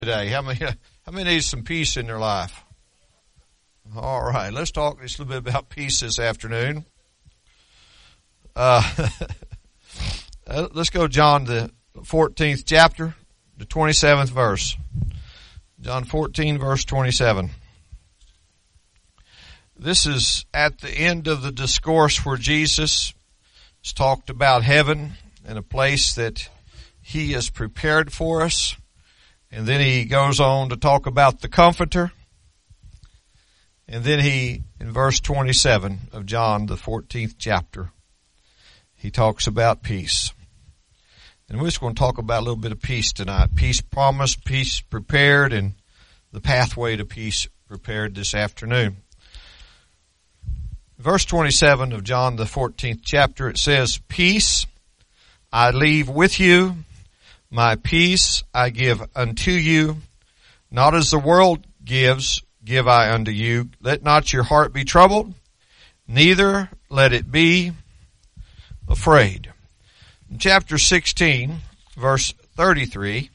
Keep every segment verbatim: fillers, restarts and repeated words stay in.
Today, how many, how many need some peace in their life? All right, let's talk just a little bit about peace this afternoon. Uh, let's go John the fourteenth chapter, the twenty-seventh verse. John fourteen, verse twenty-seven. This is at the end of the discourse where Jesus has talked about heaven and a place that He has prepared for us. And then He goes on to talk about the Comforter. And then He, in verse twenty-seven of John, the fourteenth chapter, He talks about peace. And we're just going to talk about a little bit of peace tonight. Peace promised, peace prepared, and the pathway to peace prepared this afternoon. Verse twenty-seven of John, the fourteenth chapter, it says, "Peace I leave with you. My peace I give unto you. Not as the world gives, give I unto you. Let not your heart be troubled, neither let it be afraid." In chapter sixteen, verse thirty-three,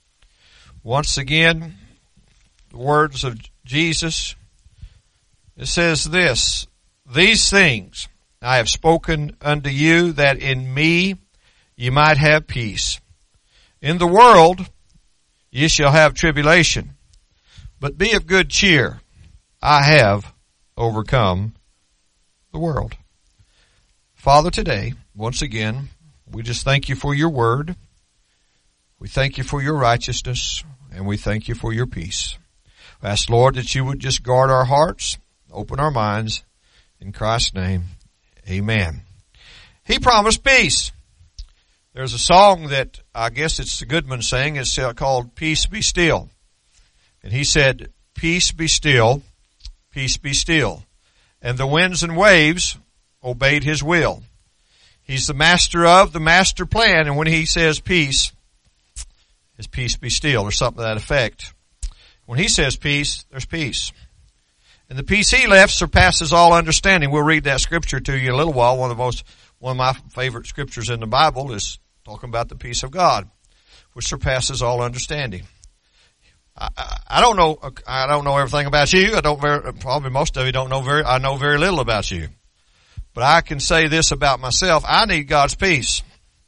once again, the words of Jesus, it says this, "These things I have spoken unto you, that in me ye might have peace. In the world ye shall have tribulation, but be of good cheer. I have overcome the world." Father, today, once again, we just thank you for your word. We thank you for your righteousness, and we thank you for your peace. I ask, Lord, that you would just guard our hearts, open our minds. In Christ's name, amen. He promised peace. There's a song that I guess it's the Goodman sang. It's called "Peace Be Still." And he said, "Peace be still, peace be still." And the winds and waves obeyed his will. He's the master of the master plan. And when he says peace, his peace be still, or something to that effect. When he says peace, there's peace. And the peace he left surpasses all understanding. We'll read that scripture to you in a little while. One of the most, one of my favorite scriptures in the Bible is talking about the peace of God, which surpasses all understanding. I, I, I don't know, I don't know everything about you. I don't very, probably most of you don't know very, I know very little about you. But I can say this about myself. I need God's peace.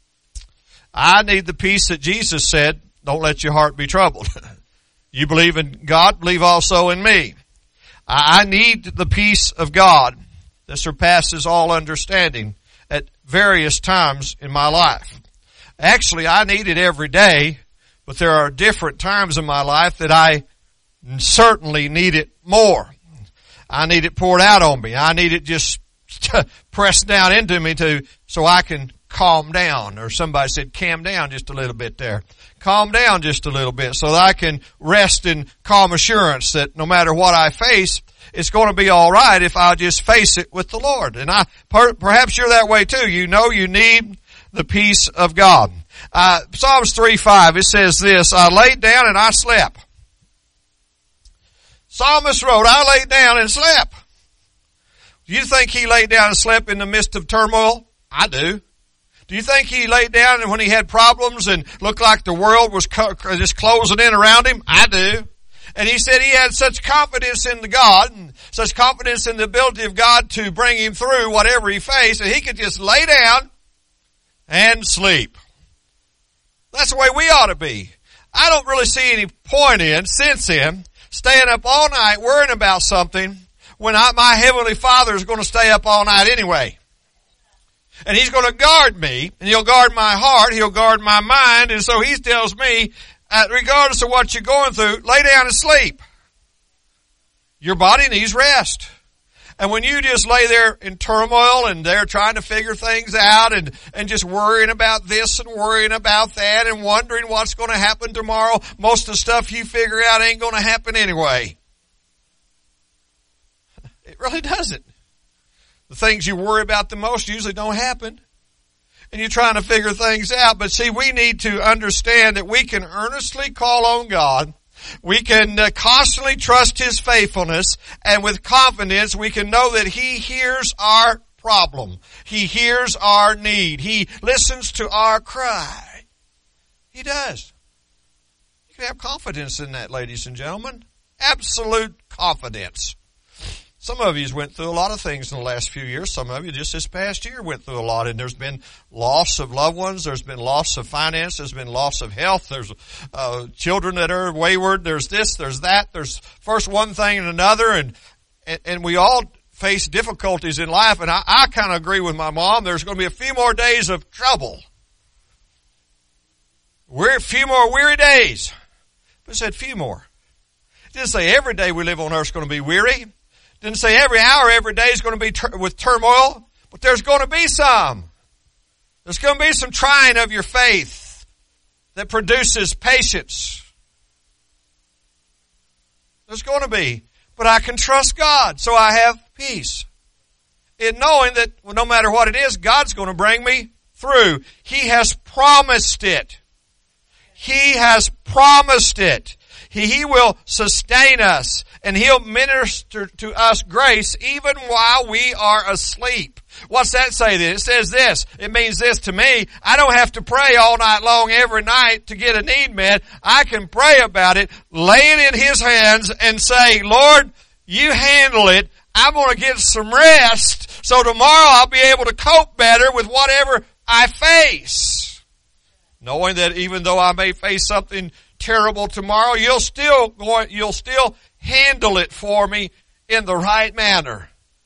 I need the peace that Jesus said, "Don't let your heart be troubled." You believe in God, believe also in me. I need the peace of God that surpasses all understanding at various times in my life. Actually, I need it every day, but there are different times in my life that I certainly need it more. I need it poured out on me. I need it just pressed down into me to, so I can calm down. Or somebody said, calm down just a little bit there. Calm down just a little bit so that I can rest in calm assurance that no matter what I face, it's going to be all right if I just face it with the Lord. And I, per, perhaps you're that way too. You know you need the peace of God. Uh, Psalms three five, it says this, "I laid down and I slept." Psalmist wrote, "I laid down and slept." Do you think he laid down and slept in the midst of turmoil? I do. Do you think he laid down and when he had problems and looked like the world was co- just closing in around him? I do. And he said he had such confidence in the God and such confidence in the ability of God to bring him through whatever he faced that he could just lay down and sleep. That's the way we ought to be. I don't really see any point in, sense in, staying up all night worrying about something when I, my Heavenly Father is going to stay up all night anyway. And He's going to guard me, and He'll guard my heart, He'll guard my mind, and so He tells me, uh, regardless of what you're going through, lay down and sleep. Your body needs rest. And when you just lay there in turmoil and they're trying to figure things out and, and just worrying about this and worrying about that and wondering what's going to happen tomorrow, most of the stuff you figure out ain't going to happen anyway. It really doesn't. The things you worry about the most usually don't happen. And you're trying to figure things out. But see, we need to understand that we can earnestly call on God. We can uh, constantly trust His faithfulness. And with confidence, we can know that He hears our problem. He hears our need. He listens to our cry. He does. You have confidence in that, ladies and gentlemen. Absolute confidence. Some of you went through a lot of things in the last few years. Some of you just this past year went through a lot. And there's been loss of loved ones. There's been loss of finance. There's been loss of health. There's uh, children that are wayward. There's this, there's that. There's first one thing and another. And, and, and we all face difficulties in life. And I, I kind of agree with my mom. There's going to be a few more days of trouble. We're a few more weary days. But it said few more. It didn't say every day we live on earth is going to be weary. Didn't say every hour, every day is going to be tur- with turmoil, but there's going to be some. There's going to be some trying of your faith that produces patience. There's going to be. But I can trust God, so I have peace. In knowing that well, no matter what it is, God's going to bring me through. He has promised it. He has promised it. He, he will sustain us, and He'll minister to us grace even while we are asleep. What's that say then? It says this. It means this to me. I don't have to pray all night long every night to get a need met. I can pray about it, lay it in His hands, and say, Lord, You handle it. I'm going to get some rest, so tomorrow I'll be able to cope better with whatever I face. Knowing that even though I may face something terrible tomorrow, you'll still go, you'll still handle it for me in the right manner.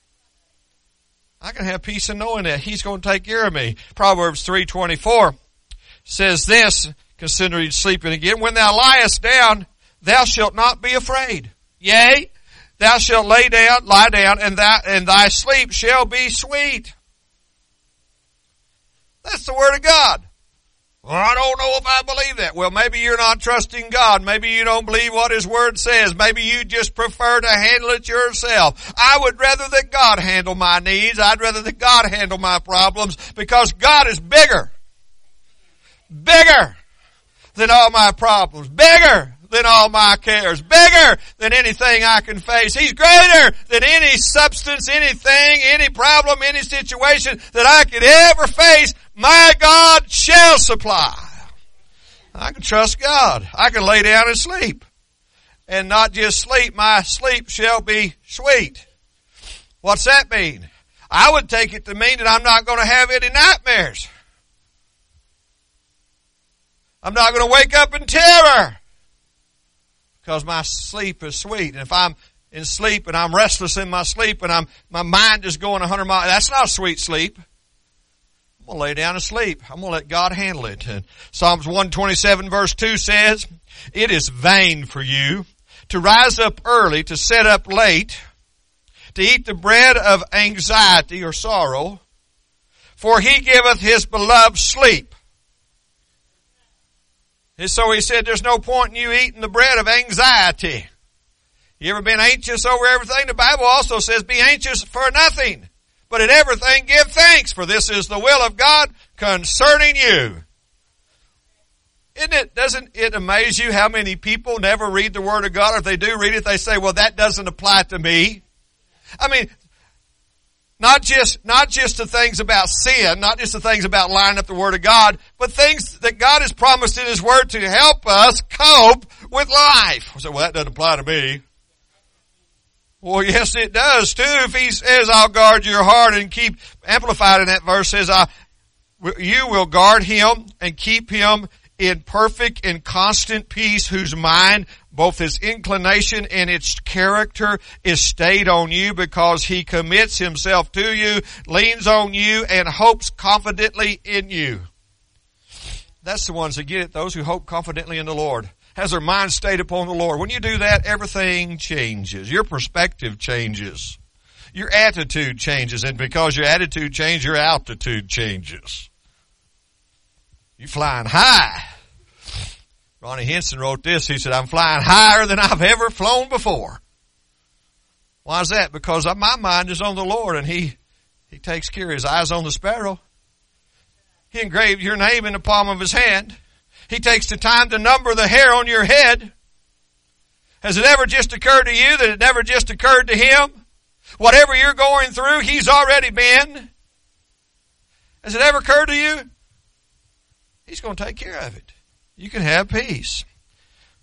I can have peace in knowing that He's going to take care of me. Proverbs three twenty-four says this, considering sleeping again, when thou liest down, thou shalt not be afraid. Yea, thou shalt lay down, lie down, and that and thy sleep shall be sweet. That's the word of God. Well, I don't know if I believe that. Well, maybe you're not trusting God. Maybe you don't believe what His Word says. Maybe you just prefer to handle it yourself. I would rather that God handle my needs. I'd rather that God handle my problems because God is bigger. Bigger than all my problems. Bigger than all my cares. Bigger than anything I can face. He's greater than any substance, anything, any problem, any situation that I could ever face. My God shall supply. I can trust God. I can lay down and sleep. And not just sleep, my sleep shall be sweet. What's that mean? I would take it to mean that I'm not going to have any nightmares. I'm not going to wake up in terror. Because my sleep is sweet. And if I'm in sleep and I'm restless in my sleep and I'm my mind is going a hundred miles, that's not sweet sleep. I'm going to lay down and sleep. I'm going to let God handle it. And Psalms one twenty-seven verse two says, it is vain for you to rise up early, to sit up late, to eat the bread of anxiety or sorrow, for He giveth His beloved sleep. And so He said there's no point in you eating the bread of anxiety. You ever been anxious over everything? The Bible also says be anxious for nothing, but in everything give thanks, for this is the will of God concerning you. Isn't it, doesn't it amaze you how many people never read the Word of God, or if they do read it, they say, well, that doesn't apply to me. I mean, Not just, not just the things about sin, not just the things about lining up the Word of God, but things that God has promised in His Word to help us cope with life. I said, well, that doesn't apply to me. Well, yes, it does too. If He says, I'll guard your heart and keep, amplified in that verse says, I, you will guard him and keep him in perfect and constant peace, whose mind, both his inclination and its character, is stayed on you, because he commits himself to you, leans on you, and hopes confidently in you. That's the ones that get it, those who hope confidently in the Lord. Has their mind stayed upon the Lord. When you do that, everything changes. Your perspective changes. Your attitude changes. And because your attitude changes, your altitude changes. You're flying high. Ronnie Henson wrote this. He said, I'm flying higher than I've ever flown before. Why is that? Because my mind is on the Lord, and He, He takes care of His eyes on the sparrow. He engraved your name in the palm of His hand. He takes the time to number the hair on your head. Has it ever just occurred to you that it never just occurred to Him? Whatever you're going through, He's already been. Has it ever occurred to you? He's going to take care of it. You can have peace.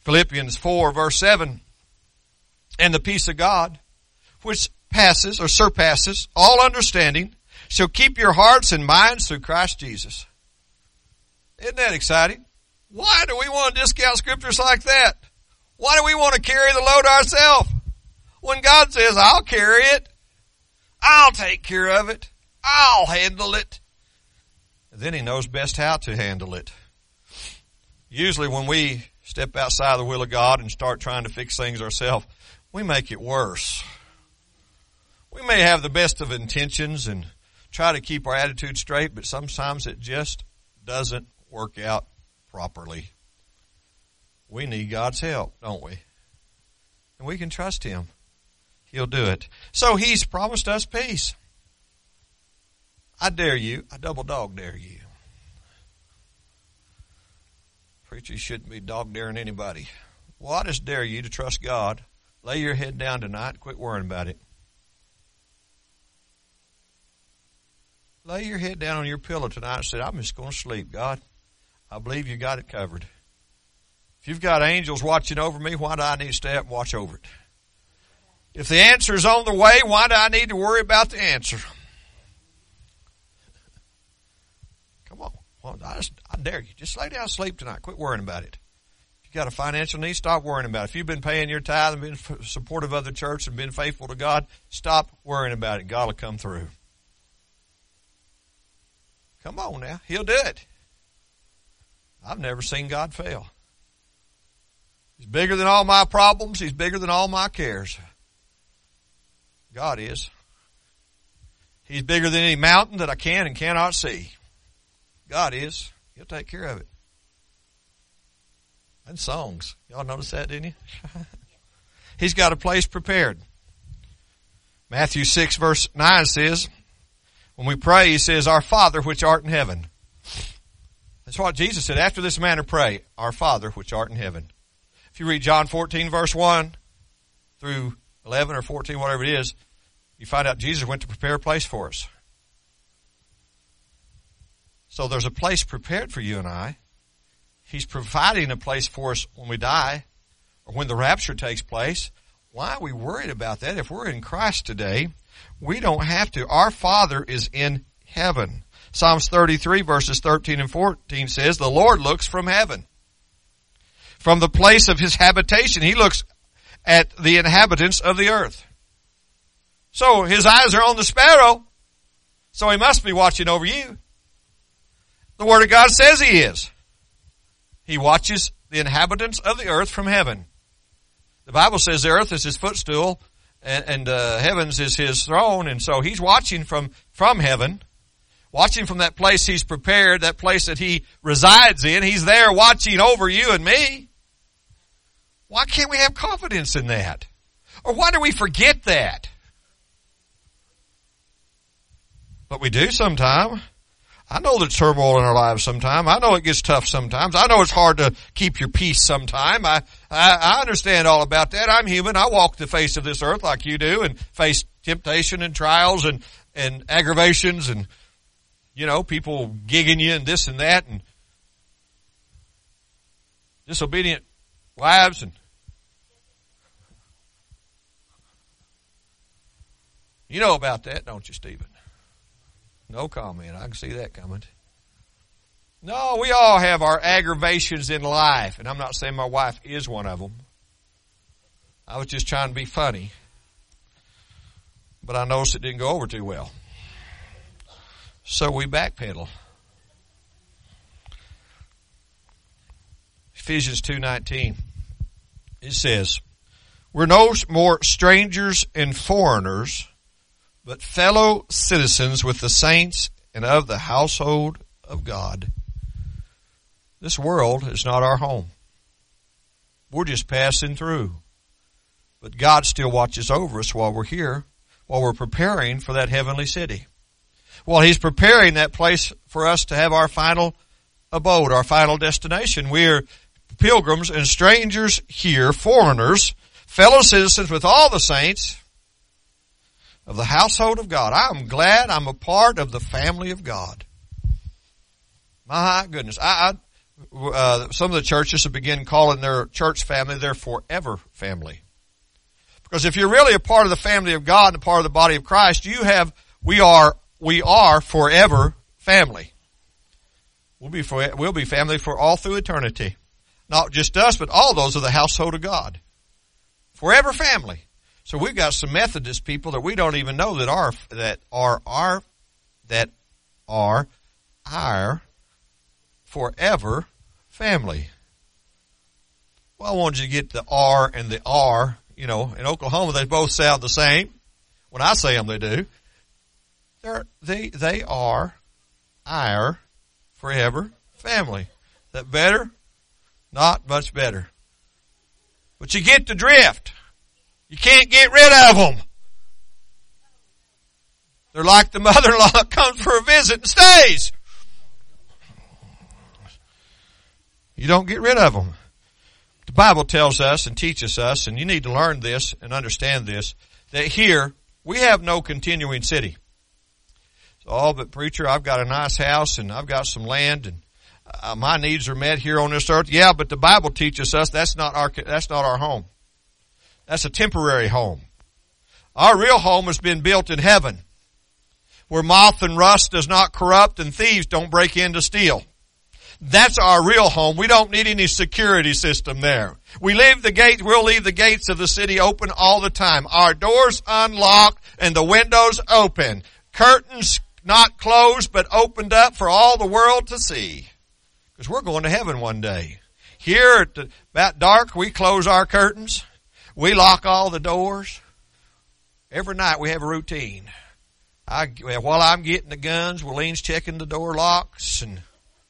Philippians four verse seven, and the peace of God, which passes or surpasses all understanding, shall keep your hearts and minds through Christ Jesus. Isn't that exciting? Why do we want to discount scriptures like that? Why do we want to carry the load ourselves? When God says, I'll carry it, I'll take care of it, I'll handle it. Then He knows best how to handle it. Usually when we step outside the will of God and start trying to fix things ourselves, we make it worse. We may have the best of intentions and try to keep our attitude straight, but sometimes it just doesn't work out properly. We need God's help, don't we? And we can trust Him. He'll do it. So He's promised us peace. I dare you, I double dog dare you. Preachers shouldn't be dog daring anybody. Well, I just dare you to trust God. Lay your head down tonight. Quit worrying about it. Lay your head down on your pillow tonight and say, I'm just going to sleep. God, I believe you got it covered. If you've got angels watching over me, why do I need to stay up and watch over it? If the answer is on the way, why do I need to worry about the answer? Come on. Well, I, just, I dare you. Just lay down and sleep tonight. Quit worrying about it. If you've got a financial need, stop worrying about it. If you've been paying your tithe and been supportive of the church and been faithful to God, stop worrying about it. God will come through. Come on now. He'll do it. I've never seen God fail. He's bigger than all my problems. He's bigger than all my cares. God is. He's bigger than any mountain that I can and cannot see. God is. He'll take care of it. And songs. Y'all notice that, didn't you? He's got a place prepared. Matthew six verse nine says, when we pray, He says, Our Father which art in heaven. That's what Jesus said. After this manner pray, Our Father which art in heaven. If you read John fourteen verse one through eleven or fourteen, whatever it is, you find out Jesus went to prepare a place for us. So there's a place prepared for you and I. He's providing a place for us when we die or when the rapture takes place. Why are we worried about that? If we're in Christ today, we don't have to. Our Father is in heaven. Psalms thirty-three verses thirteen and fourteen says, the Lord looks from heaven. From the place of His habitation, He looks at the inhabitants of the earth. So His eyes are on the sparrow. So He must be watching over you. The Word of God says He is. He watches the inhabitants of the earth from heaven. The Bible says the earth is His footstool and, and uh, heavens is His throne. And so He's watching from, from heaven, watching from that place He's prepared, that place that He resides in. He's there watching over you and me. Why can't we have confidence in that? Or why do we forget that? But we do sometime. I know there's turmoil in our lives sometime. I know it gets tough sometimes. I know it's hard to keep your peace sometime. I, I, I understand all about that. I'm human. I walk the face of this earth like you do and face temptation and trials and, and aggravations and, you know, people gigging you and this and that and disobedient wives and you know about that, don't you, Stephen? No comment. I can see that coming. No, we all have our aggravations in life. And I'm not saying my wife is one of them. I was just trying to be funny. But I noticed it didn't go over too well. So we backpedal. Ephesians two nineteen. It says, we're no more strangers and foreigners, but fellow citizens with the saints and of the household of God. This world is not our home. We're just passing through. But God still watches over us while we're here, while we're preparing for that heavenly city. While He's preparing that place for us to have our final abode, our final destination. We're pilgrims and strangers here, foreigners, fellow citizens with all the saints of the household of God. I'm glad I'm a part of the family of God. My goodness. I, I uh, some of the churches have begun calling their church family their forever family. Because if you're really a part of the family of God and a part of the body of Christ, you have, we are, we are forever family. We'll be for, we'll be family for all through eternity. Not just us, but all those of the household of God. Forever family. So we've got some Methodist people that we don't even know that are, that are our, that are our forever family. Well, I wanted you to get the R and the R. You know, in Oklahoma, they both sound the same. When I say them, they do. They're, they, they are our forever family. Is that better? Not much better. But you get the drift. You can't get rid of them. They're like the mother-in-law that comes for a visit and stays. You don't get rid of them. The Bible tells us and teaches us, and you need to learn this and understand this, that here we have no continuing city. So, oh, but preacher, I've got a nice house and I've got some land and uh, my needs are met here on this earth. Yeah, but the Bible teaches us that's not our that's not our home. That's a temporary home. Our real home has been built in heaven, where moth and rust does not corrupt and thieves don't break in to steal. That's our real home. We don't need any security system there. We leave the gate, we'll leave the gates of the city open all the time. Our doors unlocked and the windows open. Curtains not closed but opened up for all the world to see. Because we're going to heaven one day. Here at the, about dark, we close our curtains. We lock all the doors. Every night we have a routine. I, while I'm getting the guns, Wileen's checking the door locks and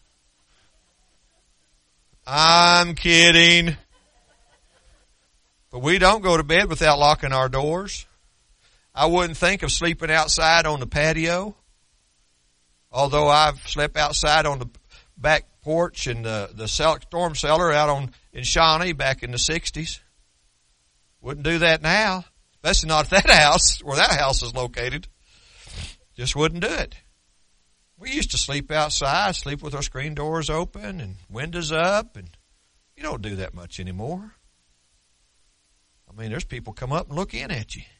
I'm kidding. But we don't go to bed without locking our doors. I wouldn't think of sleeping outside on the patio. Although I've slept outside on the back porch in the, the storm cellar out on in Shawnee back in the sixties. Wouldn't do that now. Especially not at that house, where that house is located. Just wouldn't do it. We used to sleep outside, sleep with our screen doors open and windows up, and you don't do that much anymore. I mean, there's people come up and look in at you.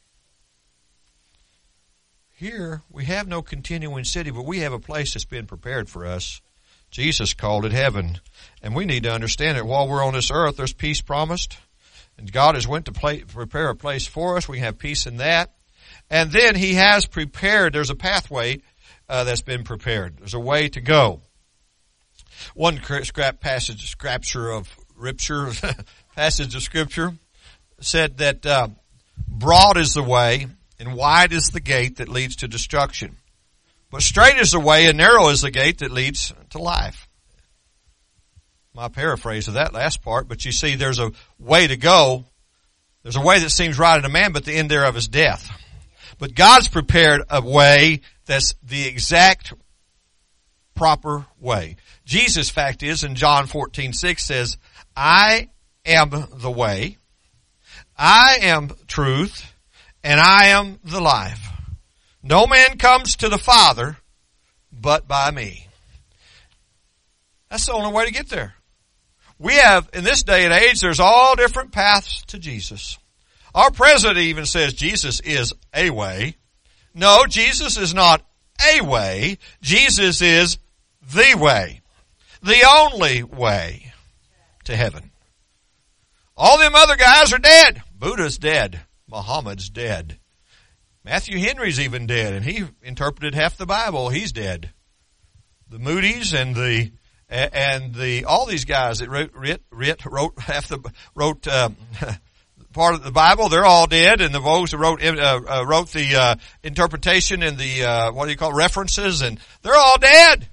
Here, we have no continuing city, but we have a place that's been prepared for us. Jesus called it heaven. And we need to understand that while we're on this earth, there's peace promised. And God has went to play, prepare a place for us. We have peace in that. And then He has prepared, there's a pathway Uh, that's been prepared. There's a way to go. One scrap passage, scripture of ripture, passage of scripture said that uh, broad is the way and wide is the gate that leads to destruction, but straight is the way and narrow is the gate that leads to life. My paraphrase of that last part, but you see, there's a way to go. There's a way that seems right unto man, but the end thereof is death. But God's prepared a way that's the exact proper way. Jesus' fact is, in John fourteen six says, I am the way, I am truth, and I am the life. No man comes to the Father but by me. That's the only way to get there. We have, in this day and age, there's all different paths to Jesus. Our president even says Jesus is a way. No, Jesus is not a way. Jesus is the way. The only way to heaven. All them other guys are dead. Buddha's dead. Muhammad's dead. Matthew Henry's even dead, and he interpreted half the Bible. He's dead. The Moody's and the and the all these guys that wrote wrote, wrote half the wrote. Um, part of the Bible, they're all dead, and the those who wrote uh, uh, wrote the uh, interpretation and the uh, what do you call it, references, and they're all dead.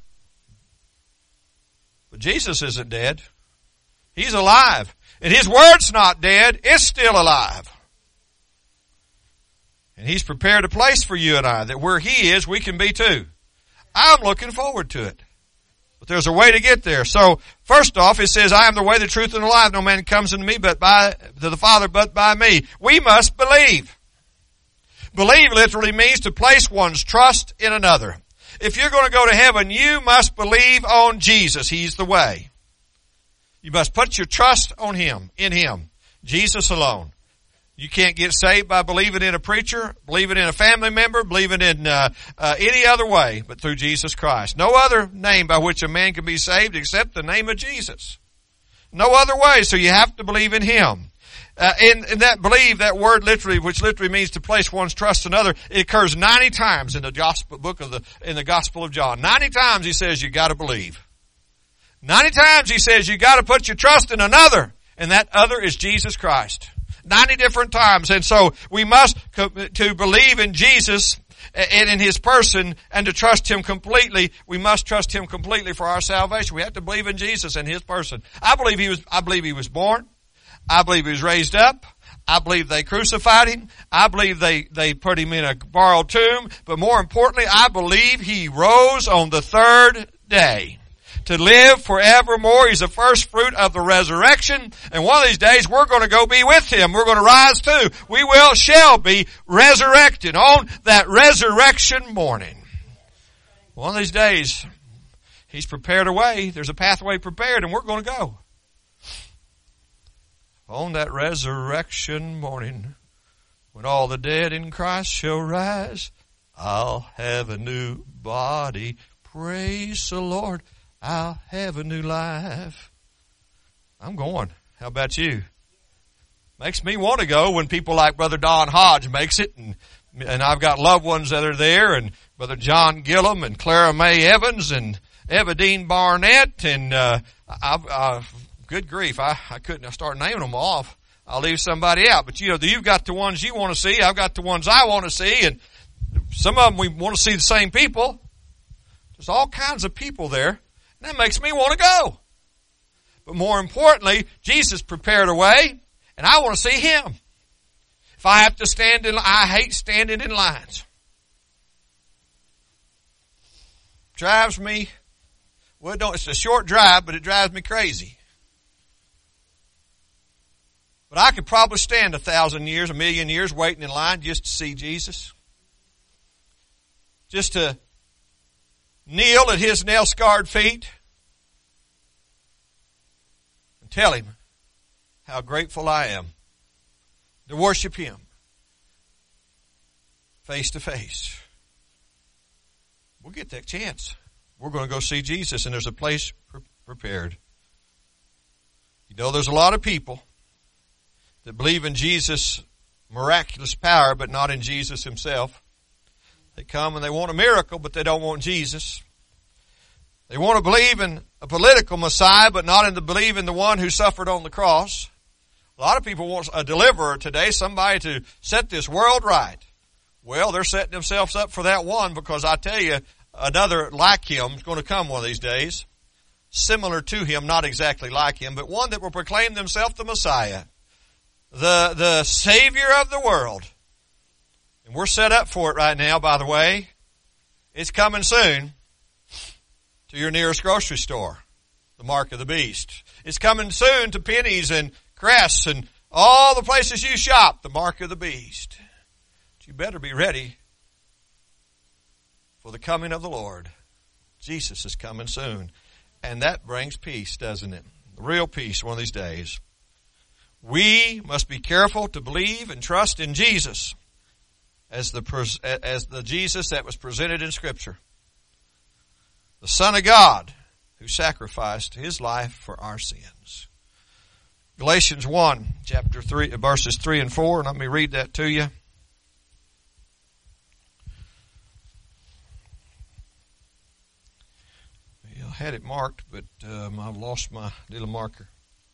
But Jesus isn't dead; He's alive, and His word's not dead; it's still alive. And He's prepared a place for you and I that where He is, we can be too. I'm looking forward to it. But there's a way to get there. So, first off, it says, I am the way, the truth, and the life. No man comes unto me but by, to the Father but by me. We must believe. Believe literally means to place one's trust in another. If you're going to go to heaven, you must believe on Jesus. He's the way. You must put your trust on Him, in Him, Jesus alone. You can't get saved by believing in a preacher, believing in a family member, believing in uh, uh, any other way but through Jesus Christ. No other name by which a man can be saved except the name of Jesus. No other way, so you have to believe in Him. Uh, in, in that believe, that word literally, which literally means to place one's trust in another, it occurs ninety times in the gospel book of the, in the Gospel of John. ninety times He says you gotta believe. ninety times He says you gotta put your trust in another, and that other is Jesus Christ. ninety different times. And so we must, to believe in Jesus and in His person and to trust Him completely, we must trust Him completely for our salvation. We have to believe in Jesus and His person. I believe He was, I believe He was born. I believe He was raised up. I believe they crucified Him. I believe they, they put Him in a borrowed tomb. But more importantly, I believe He rose on the third day to live forevermore. He's the first fruit of the resurrection. And one of these days we're going to go be with Him. We're going to rise too. We will, shall be resurrected on that resurrection morning. One of these days, He's prepared a way. There's a pathway prepared and we're going to go. On that resurrection morning, when all the dead in Christ shall rise, I'll have a new body. Praise the Lord. I'll have a new life. I'm going. How about you? Makes me want to go when people like Brother Don Hodge makes it, and and I've got loved ones that are there, and Brother John Gillum and Clara Mae Evans and Eva Dean Barnett, and uh, I've, I've good grief, I, I couldn't start naming them off. I'll leave somebody out. But you know, you've got the ones you want to see. I've got the ones I want to see. And some of them we want to see the same people. There's all kinds of people there. And that makes me want to go. But more importantly, Jesus prepared a way. And I want to see Him. If I have to stand in, I hate standing in lines. Drives me, well, don't, it's a short drive, but it drives me crazy. But I could probably stand a thousand years, a million years waiting in line just to see Jesus. Just to kneel at His nail-scarred feet and tell Him how grateful I am. To worship Him face to face. We'll get that chance. We're going to go see Jesus, and there's a place pre- prepared. You know, there's a lot of people that believe in Jesus' miraculous power, but not in Jesus Himself. They come and they want a miracle, but they don't want Jesus. They want to believe in a political Messiah, but not in the believe in the one who suffered on the cross. A lot of people want a deliverer today, somebody to set this world right. Well, they're setting themselves up for that one, because I tell you, another like Him is going to come one of these days. Similar to Him, not exactly like Him, but one that will proclaim themselves the Messiah. The, the Savior of the world. And we're set up for it right now, by the way. It's coming soon to your nearest grocery store. The mark of the beast. It's coming soon to Penny's and Crest and all the places you shop. The mark of the beast. But you better be ready for the coming of the Lord. Jesus is coming soon. And that brings peace, doesn't it? Real peace one of these days. We must be careful to believe and trust in Jesus as the, as the Jesus that was presented in Scripture. The Son of God who sacrificed His life for our sins. Galatians one, chapter three, verses three and four. Let me read that to you. I had it marked, but um, I've lost my little marker.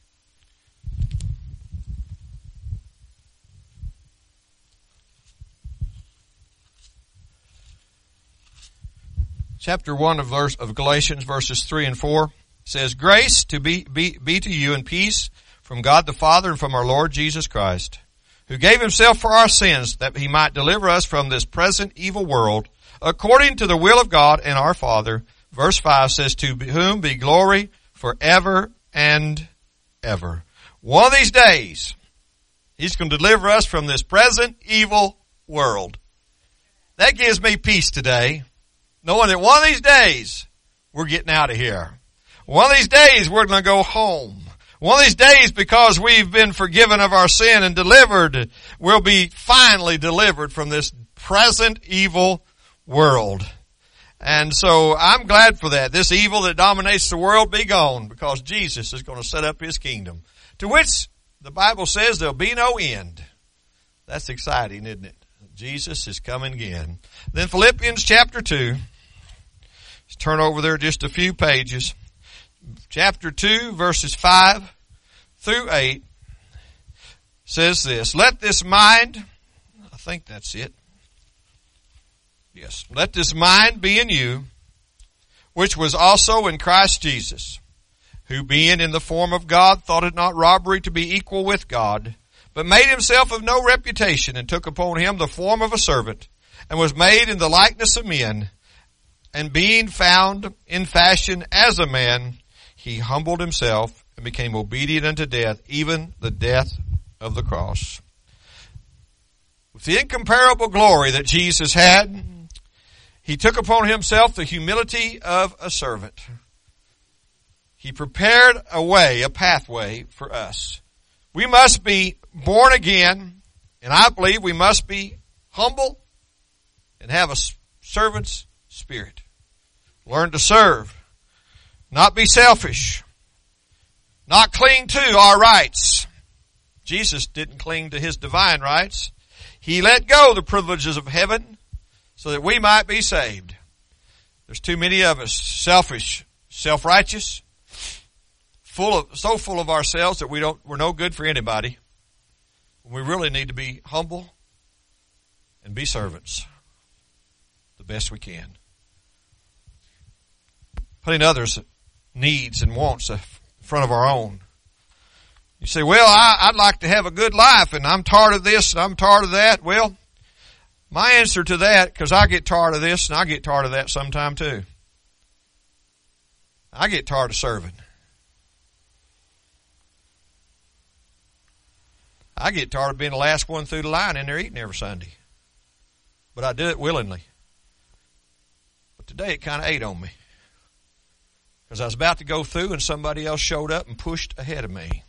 Chapter one of verse of Galatians, verses three and four says, "Grace to be, be be to you and peace from God the Father and from our Lord Jesus Christ, who gave Himself for our sins, that He might deliver us from this present evil world, according to the will of God and our Father." Verse five says, "To whom be glory forever and ever." One of these days, He's going to deliver us from this present evil world. That gives me peace today, knowing that one of these days, we're getting out of here. One of these days, we're going to go home. One of these days, because we've been forgiven of our sin and delivered, we'll be finally delivered from this present evil world. And so I'm glad for that. This evil that dominates the world be gone, because Jesus is going to set up His kingdom, to which the Bible says there'll be no end. That's exciting, isn't it? Jesus is coming again. Then Philippians chapter two. Let's turn over there just a few pages. Chapter two, verses five through eight says this. Let this mind, I think that's it. Yes. Let this mind be in you, which was also in Christ Jesus, who being in the form of God thought it not robbery to be equal with God, but made himself of no reputation, and took upon him the form of a servant, and was made in the likeness of men. And being found in fashion as a man, he humbled himself and became obedient unto death, even the death of the cross. With the incomparable glory that Jesus had, He took upon Himself the humility of a servant. He prepared a way, a pathway for us. We must be born again, and I believe we must be humble and have a servant's spirit. Learn to serve, not be selfish, not cling to our rights. Jesus didn't cling to His divine rights. He let go the privileges of heaven so that we might be saved. There's too many of us selfish, self-righteous, full of, so full of ourselves that we don't, we're no good for anybody. We really need to be humble and be servants the best we can. Putting others' needs and wants in front of our own. You say, well, I, I'd like to have a good life, and I'm tired of this, and I'm tired of that. Well, my answer to that, because I get tired of this, and I get tired of that sometime too. I get tired of serving. I get tired of being the last one through the line in there eating every Sunday. But I do it willingly. But today it kind of ate on me. Because I was about to go through and somebody else showed up and pushed ahead of me.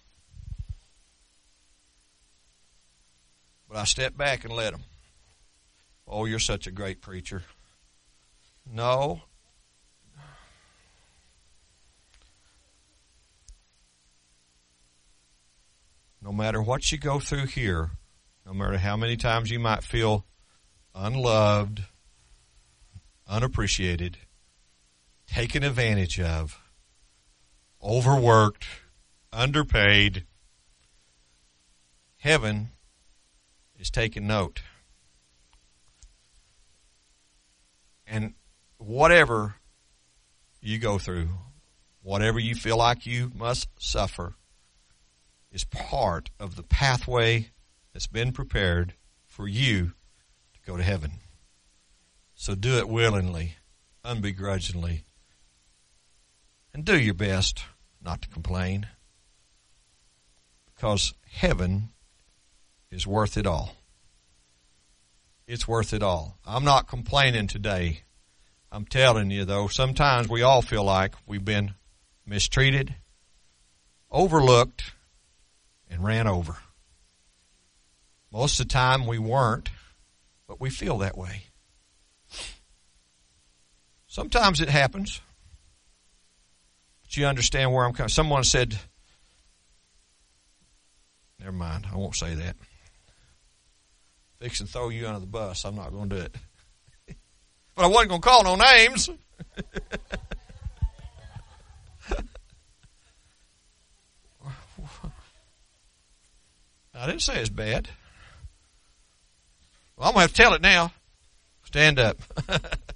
But I stepped back and let them. Oh, you're such a great preacher. No. No matter what you go through here, no matter how many times you might feel unloved, unappreciated, taken advantage of, overworked, underpaid, heaven is taking note. And whatever you go through, whatever you feel like you must suffer, is part of the pathway that's been prepared for you to go to heaven. So do it willingly, unbegrudgingly, and do your best not to complain, because heaven is worth it all. It's worth it all. I'm not complaining today. I'm telling you, though, sometimes we all feel like we've been mistreated, overlooked, and ran over. Most of the time we weren't, but we feel that way. Sometimes it happens. But you understand where I'm coming. Someone said, never mind, I won't say that. Fix and throw you under the bus. I'm not going to do it. But I wasn't going to call no names. I didn't say it's bad. Well, I'm going to have to tell it now. Stand up.